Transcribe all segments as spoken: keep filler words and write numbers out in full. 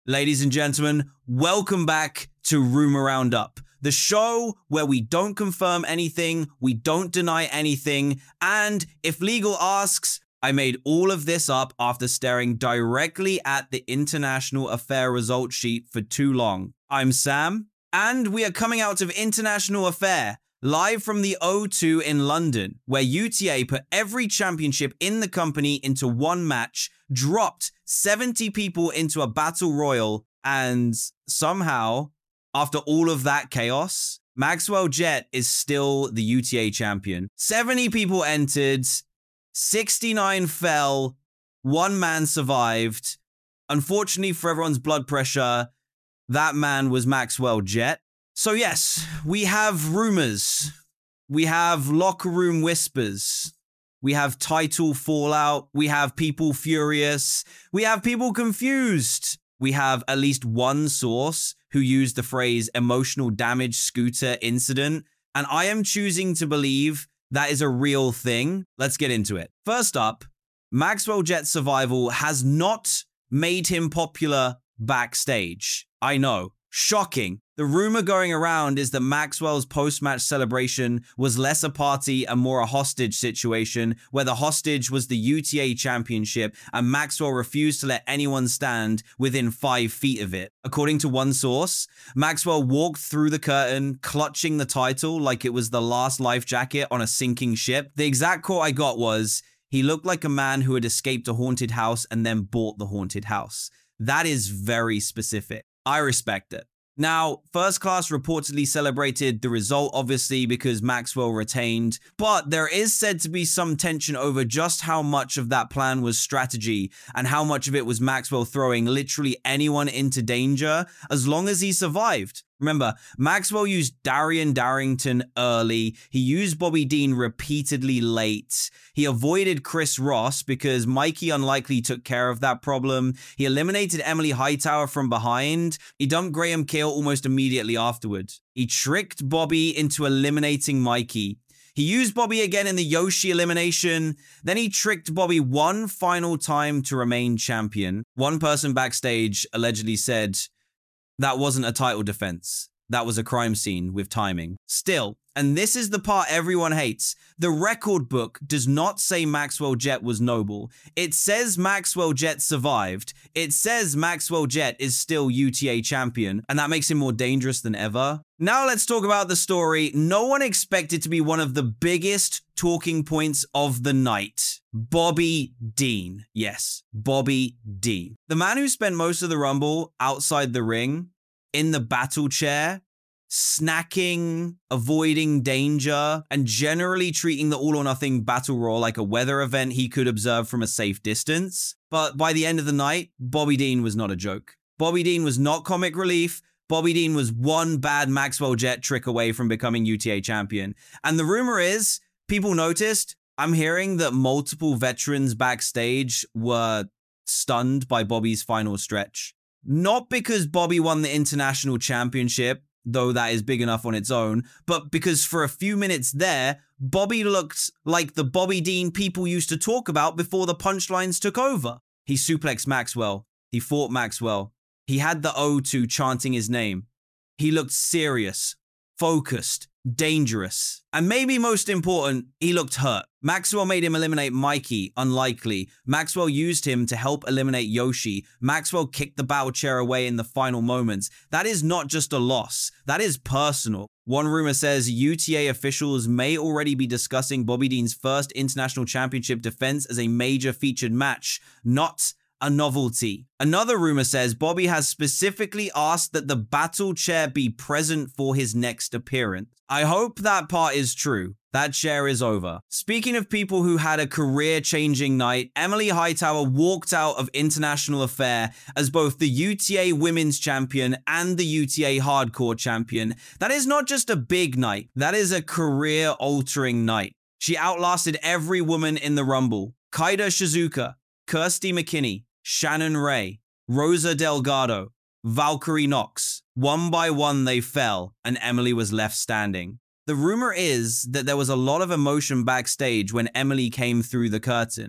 Ladies and gentlemen, welcome back to Rumor Roundup, the show where we don't confirm anything, we don't deny anything, and if legal asks, I made all of this up after staring directly at the International Affair result sheet for too long. I'm Sam, and we are coming out of International Affair, live from the O two in London, where U T A put every championship in the company into one match, dropped seventy people into a battle royal, and somehow, after all of that chaos, Maxwell Jet is still the U T A champion. seventy people entered, sixty-nine fell, one man survived. Unfortunately for everyone's blood pressure, that man was Maxwell Jet. So yes, we have rumors, we have locker room whispers, we have title fallout, we have people furious, we have people confused. We have at least one source who used the phrase emotional damage scooter incident, and I am choosing to believe that is a real thing. Let's get into it. First up, Maxwell Jet's survival has not made him popular backstage. I know, shocking. The rumor going around is that Maxwell's post-match celebration was less a party and more a hostage situation, where the hostage was the U T A championship and Maxwell refused to let anyone stand within five feet of it. According to one source, Maxwell walked through the curtain, clutching the title like it was the last life jacket on a sinking ship. The exact quote I got was, "He looked like a man who had escaped a haunted house and then bought the haunted house." That is very specific. I respect it. Now, First Class reportedly celebrated the result, obviously, because Maxwell retained, but there is said to be some tension over just how much of that plan was strategy and how much of it was Maxwell throwing literally anyone into danger as long as he survived. Remember, Maxwell used Darian Darrington early. He used Bobby Dean repeatedly late. He avoided Chris Ross because Mikey unlikely took care of that problem. He eliminated Emily Hightower from behind. He dumped Graham Cale almost immediately afterward. He tricked Bobby into eliminating Mikey. He used Bobby again in the Yoshi elimination. Then he tricked Bobby one final time to remain champion. One person backstage allegedly said, "That wasn't a title defense. That was a crime scene with timing." Still, and this is the part everyone hates, the record book does not say Maxwell Jet was noble. It says Maxwell Jet survived. It says Maxwell Jet is still U T A champion, and that makes him more dangerous than ever. Now let's talk about the story no one expected to be one of the biggest talking points of the night. Bobby Dean. Yes, Bobby Dean. The man who spent most of the Rumble outside the ring, in the battle chair, snacking, avoiding danger, and generally treating the all-or-nothing battle royal like a weather event he could observe from a safe distance. But by the end of the night, Bobby Dean was not a joke. Bobby Dean was not comic relief. Bobby Dean was one bad Maxwell Jet trick away from becoming U T A champion. And the rumor is, people noticed, I'm hearing that multiple veterans backstage were stunned by Bobby's final stretch. Not because Bobby won the international championship, though that is big enough on its own, but because for a few minutes there, Bobby looked like the Bobby Dean people used to talk about before the punchlines took over. He suplexed Maxwell. He fought Maxwell. He had the O two chanting his name. He looked serious, focused, dangerous. And maybe most important, he looked hurt. Maxwell made him eliminate Mikey, unlikely. Maxwell used him to help eliminate Yoshi. Maxwell kicked the battle chair away in the final moments. That is not just a loss. That is personal. One rumor says U T A officials may already be discussing Bobby Dean's first international championship defense as a major featured match, not a novelty. Another rumor says Bobby has specifically asked that the battle chair be present for his next appearance. I hope that part is true. That chair is over. Speaking of people who had a career-changing night, Emily Hightower walked out of International Affair as both the U T A Women's Champion and the U T A Hardcore Champion. That is not just a big night. That is a career-altering night. She outlasted every woman in the Rumble. Kaida Shizuka, Kirsty McKinney, Shannon Ray, Rosa Delgado, Valkyrie Knox. One by one they fell, and Emily was left standing. The rumor is that there was a lot of emotion backstage when Emily came through the curtain.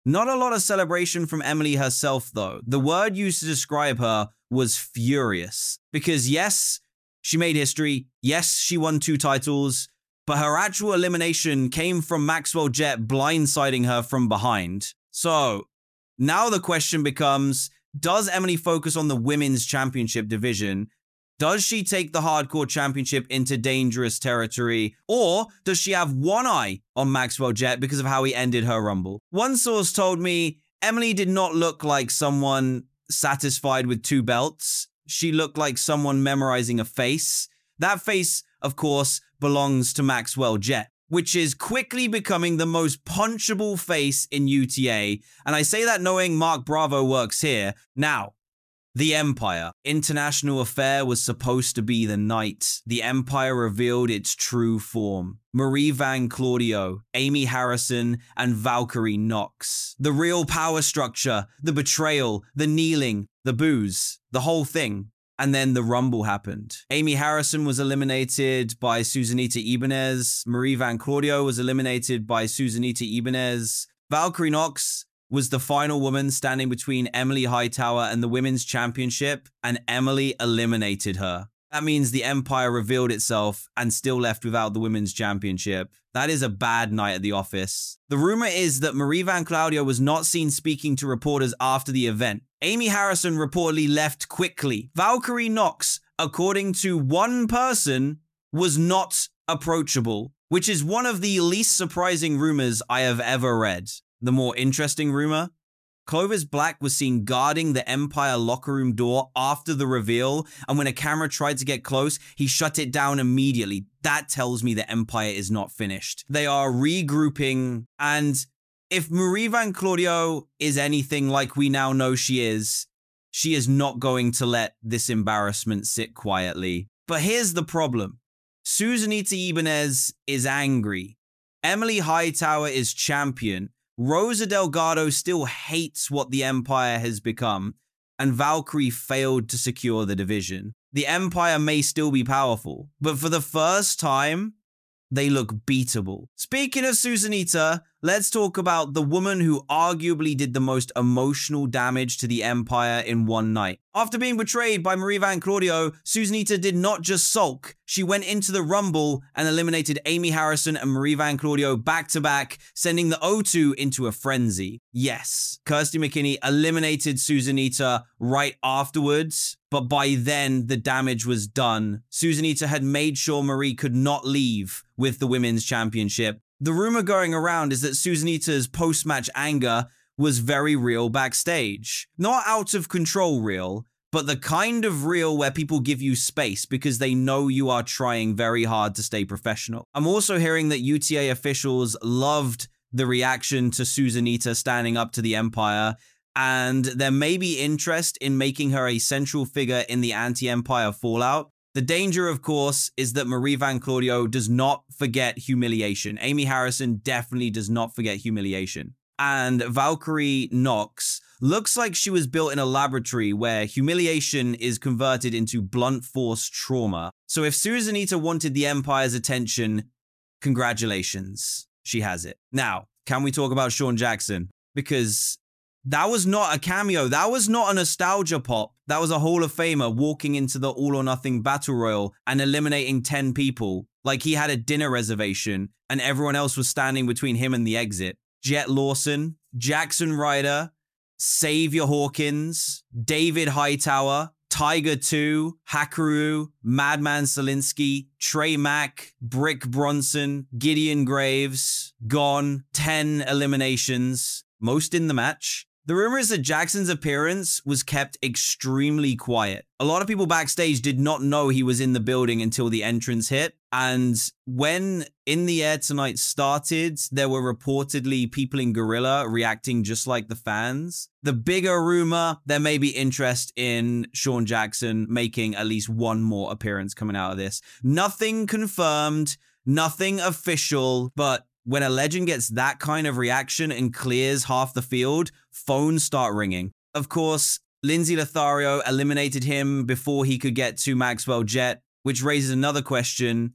Not a lot of celebration from Emily herself, though. The word used to describe her was furious. Because yes, she made history. Yes, she won two titles. But her actual elimination came from Maxwell Jet blindsiding her from behind. So now the question becomes, does Emily focus on the women's championship division? Does she take the hardcore championship into dangerous territory? Or does she have one eye on Maxwell Jet because of how he ended her Rumble? One source told me Emily did not look like someone satisfied with two belts. She looked like someone memorizing a face. That face, of course, belongs to Maxwell Jet, which is quickly becoming the most punchable face in U T A. And I say that knowing Mark Bravo works here. Now, the Empire. International Affair was supposed to be the night. The Empire revealed its true form. Marie Van Claudio, Amy Harrison, and Valkyrie Knox. The real power structure, the betrayal, the kneeling, the booze, the whole thing. And then the Rumble happened. Amy Harrison was eliminated by Susanita Ibanez. Marie Van Claudio was eliminated by Susanita Ibanez. Valkyrie Knox was the final woman standing between Emily Hightower and the women's championship, and Emily eliminated her. That means the Empire revealed itself and still left without the women's championship. That is a bad night at the office. The rumor is that Marie Van Claudio was not seen speaking to reporters after the event. Amy Harrison reportedly left quickly. Valkyrie Knox, according to one person, was not approachable, which is one of the least surprising rumors I have ever read. The more interesting rumor, Clovis Black was seen guarding the Empire locker room door after the reveal, and when a camera tried to get close, he shut it down immediately. That tells me the Empire is not finished. They are regrouping, and if Marie Van Claudio is anything like we now know she is, she is not going to let this embarrassment sit quietly. But here's the problem. Susanita Ibanez is angry. Emily Hightower is champion. Rosa Delgado still hates what the Empire has become, and Valkyrie failed to secure the division. The Empire may still be powerful, but for the first time, they look beatable. Speaking of Susanita, let's talk about the woman who arguably did the most emotional damage to the Empire in one night. After being betrayed by Marie Van Claudio, Susanita did not just sulk. She went into the Rumble and eliminated Amy Harrison and Marie Van Claudio back-to-back, sending the O two into a frenzy. Yes, Kirsty McKinney eliminated Susanita right afterwards, but by then the damage was done. Susanita had made sure Marie could not leave with the women's championship. The rumor going around is that Susanita's post-match anger was very real backstage. Not out of control real, but the kind of real where people give you space because they know you are trying very hard to stay professional. I'm also hearing that U T A officials loved the reaction to Susanita standing up to the Empire, and there may be interest in making her a central figure in the anti-Empire fallout. The danger, of course, is that Marie Van Claudio does not forget humiliation. Amy Harrison definitely does not forget humiliation. And Valkyrie Knox looks like she was built in a laboratory where humiliation is converted into blunt force trauma. So if Susanita wanted the Empire's attention, congratulations, she has it. Now, can we talk about Sean Jackson? Because that was not a cameo. That was not a nostalgia pop. That was a Hall of Famer walking into the All or Nothing Battle Royal and eliminating ten people. Like he had a dinner reservation and everyone else was standing between him and the exit. Jet Lawson, Jackson Ryder, Xavier Hawkins, David Hightower, Tiger two, Hakaru, Madman Selinsky, Trey Mack, Brick Bronson, Gideon Graves, gone, ten eliminations, most in the match. The rumor is that Jackson's appearance was kept extremely quiet. A lot of people backstage did not know he was in the building until the entrance hit. And when In the Air Tonight started, there were reportedly people in Gorilla reacting just like the fans. The bigger rumor, there may be interest in Sean Jackson making at least one more appearance coming out of this. Nothing confirmed, nothing official, but when a legend gets that kind of reaction and clears half the field, phones start ringing. Of course, Lindsay Lothario eliminated him before he could get to Maxwell Jet, which raises another question.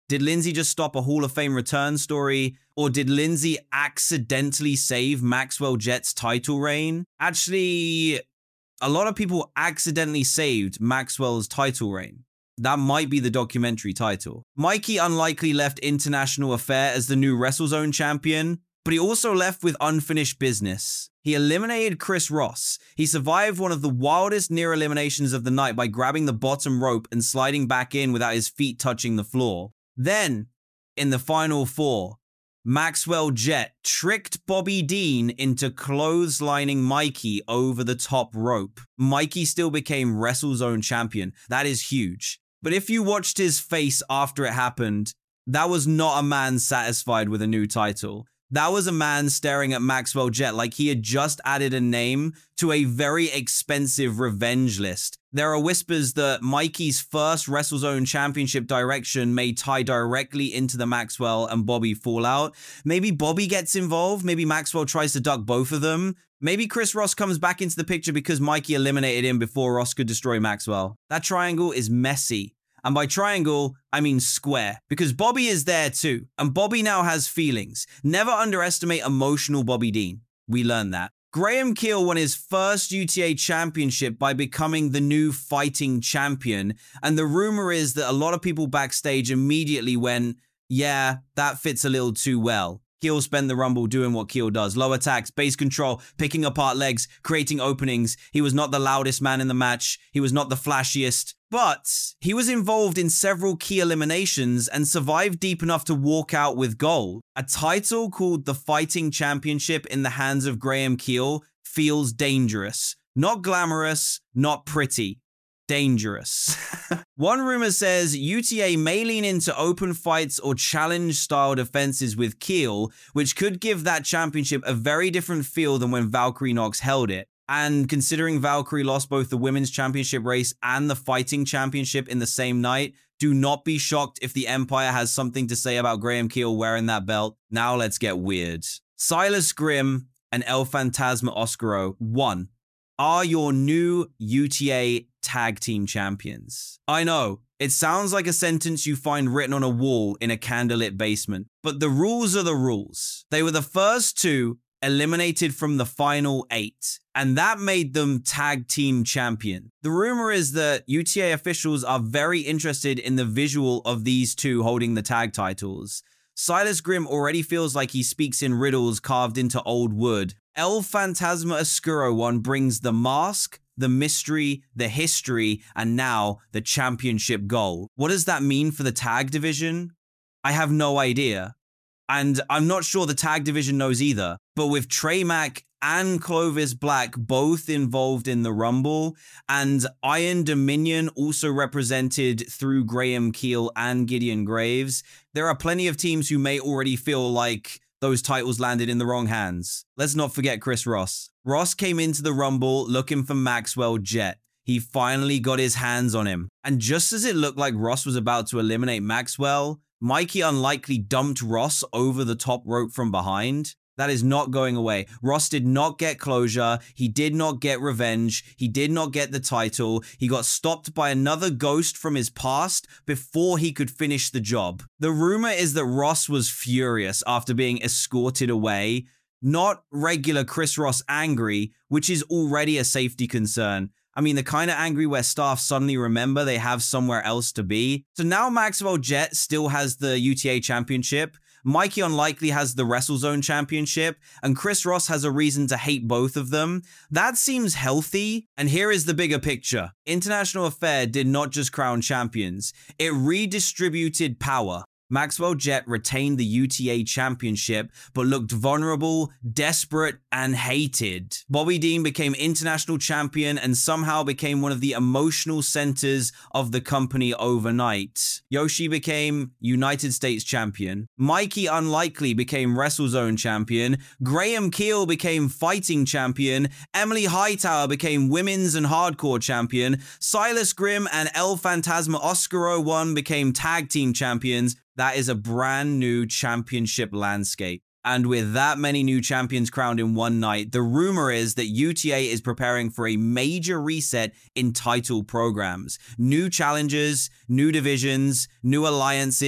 Did Lindsay just stop a Hall of Fame return story? Or did Lindsay accidentally save Maxwell Jet's title reign? Actually, a lot of people accidentally saved Maxwell's title reign. That might be the documentary title. Mikey Unlikely left International Affair as the new WrestleZone champion, but he also left with unfinished business. He eliminated Chris Ross. He survived one of the wildest near eliminations of the night by grabbing the bottom rope and sliding back in without his feet touching the floor. Then, in the final four, Maxwell Jet tricked Bobby Dean into clotheslining Mikey over the top rope. Mikey still became WrestleZone champion. That is huge. But if you watched his face after it happened, that was not a man satisfied with a new title. That was a man staring at Maxwell Jet like he had just added a name to a very expensive revenge list. There are whispers that Mikey's first WrestleZone championship direction may tie directly into the Maxwell and Bobby fallout. Maybe Bobby gets involved. Maybe Maxwell tries to duck both of them. Maybe Chris Ross comes back into the picture because Mikey eliminated him before Ross could destroy Maxwell. That triangle is messy. And by triangle, I mean square, because Bobby is there too. And Bobby now has feelings. Never underestimate emotional Bobby Dean. We learned that. Graham Keel won his first U T A championship by becoming the new fighting champion. And the rumor is that a lot of people backstage immediately went, yeah, that fits a little too well. Keel spent the Rumble doing what Keel does. Low attacks, base control, picking apart legs, creating openings. He was not the loudest man in the match. He was not the flashiest. But he was involved in several key eliminations and survived deep enough to walk out with gold. A title called the Fighting Championship in the hands of Graham Keel feels dangerous. Not glamorous, not pretty. Dangerous. One rumor says U T A may lean into open fights or challenge-style defenses with Keel, which could give that championship a very different feel than when Valkyrie Knox held it. And considering Valkyrie lost both the women's championship race and the fighting championship in the same night, do not be shocked if the Empire has something to say about Graham Keel wearing that belt. Now let's get weird. Silas Grimm and El Fantasma Oscuro, one, are your new U T A tag team champions. I know, it sounds like a sentence you find written on a wall in a candlelit basement, but the rules are the rules. They were the first two eliminated from the final eight, and that made them tag team champion. The rumor is that U T A officials are very interested in the visual of these two holding the tag titles. Silas Grimm already feels like he speaks in riddles carved into old wood. El Fantasma Oscuro one brings the mask, the mystery, the history, and now the championship goal. What does that mean for the tag division? I have no idea. And I'm not sure the tag division knows either. But with Trey Mack and Clovis Black both involved in the Rumble, and Iron Dominion also represented through Graham Keel and Gideon Graves, there are plenty of teams who may already feel like those titles landed in the wrong hands. Let's not forget Chris Ross. Ross came into the Rumble looking for Maxwell Jet. He finally got his hands on him. And just as it looked like Ross was about to eliminate Maxwell, Mikey Unlikely dumped Ross over the top rope from behind. That is not going away. Ross did not get closure. He did not get revenge. He did not get the title. He got stopped by another ghost from his past before he could finish the job. The rumor is that Ross was furious after being escorted away. Not regular Chris Ross angry, which is already a safety concern. I mean, the kind of angry where staff suddenly remember they have somewhere else to be. So now Maxwell Jet still has the U T A championship. Mikey Unlikely has the WrestleZone championship, and Chris Ross has a reason to hate both of them. That seems healthy. And here is the bigger picture. International Affair did not just crown champions. It redistributed power. Maxwell Jet retained the U T A championship, but looked vulnerable, desperate, and hated. Bobby Dean became international champion and somehow became one of the emotional centers of the company overnight. Yoshi became United States champion. Mikey Unlikely became WrestleZone champion. Graham Keel became fighting champion. Emily Hightower became women's and hardcore champion. Silas Grimm and El Fantasma Oscuro one became tag team champions. That is a brand new championship landscape. And with that many new champions crowned in one night, the rumor is that U T A is preparing for a major reset in title programs. New challenges, new divisions, new alliances,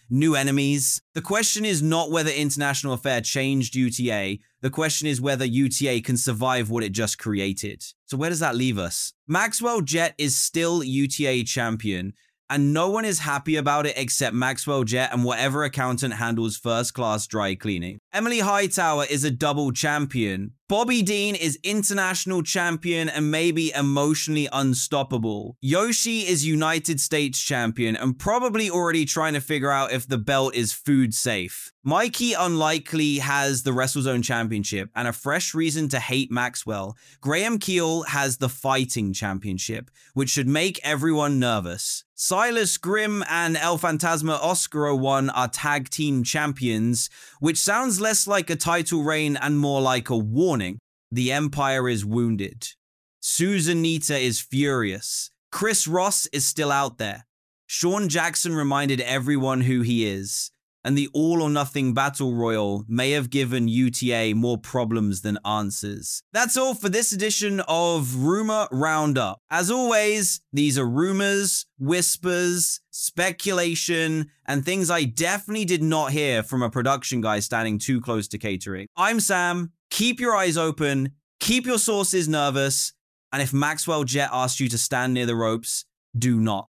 new enemies. The question is not whether International Affair changed U T A. The question is whether U T A can survive what it just created. So where does that leave us? Maxwell Jet is still U T A champion, and no one is happy about it except Maxwell Jet and whatever accountant handles first-class dry cleaning. Emily Hightower is a double champion. Bobby Dean is international champion and maybe emotionally unstoppable. Yoshi is United States champion and probably already trying to figure out if the belt is food safe. Mikey unlikely has the WrestleZone championship and a fresh reason to hate Maxwell. Graham Keel has the fighting championship, which should make everyone nervous. Silas Grimm and El Fantasma Oscuro one are tag team champions, which sounds less like a title reign and more like a warning. The Empire is wounded. Susanita is furious. Chris Ross is still out there. Sean Jackson reminded everyone who he is. And the all-or-nothing battle royal may have given U T A more problems than answers. That's all for this edition of Rumor Roundup. As always, these are rumors, whispers, speculation, and things I definitely did not hear from a production guy standing too close to catering. I'm Sam. Keep your eyes open, keep your sources nervous, and if Maxwell Jet asked you to stand near the ropes, do not.